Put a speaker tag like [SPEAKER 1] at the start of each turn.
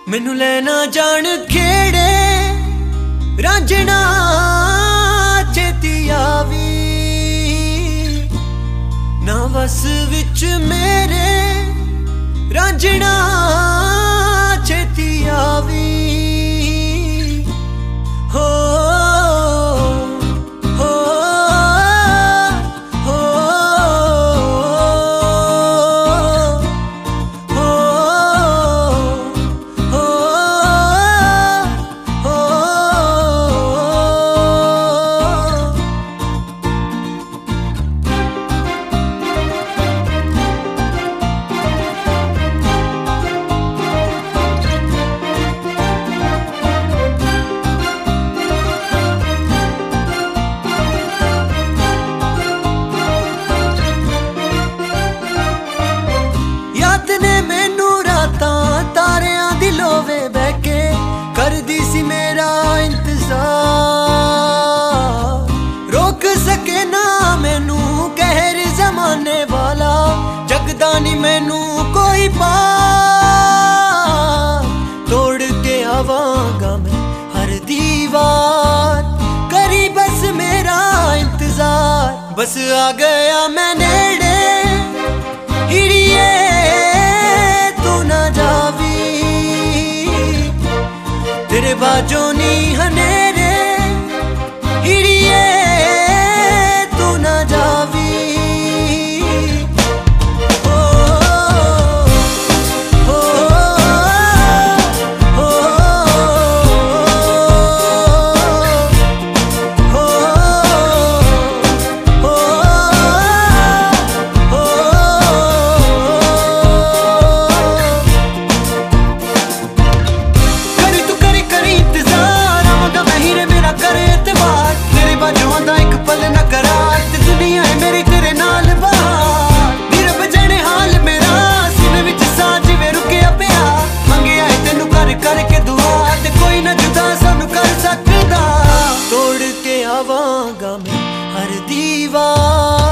[SPEAKER 1] मैनू लेना जान खेड़े रांझना चेती आवी ना बस विच मेरे रांझना चेती आवी हो करदी सी मेरा इंतजार रोक सके ना मैनू कहर जमाने वाला जगदा नी मैनू कोई पार तोड़ के आवांगा मैं हर दीवार करी बस मेरा इंतजार बस आ गया मैं नेड़े हिड़िए तू ना जावी तेरे बाजो नी हनेरे हिड़िए तू ना जावी आवांगा मैं हर दीवार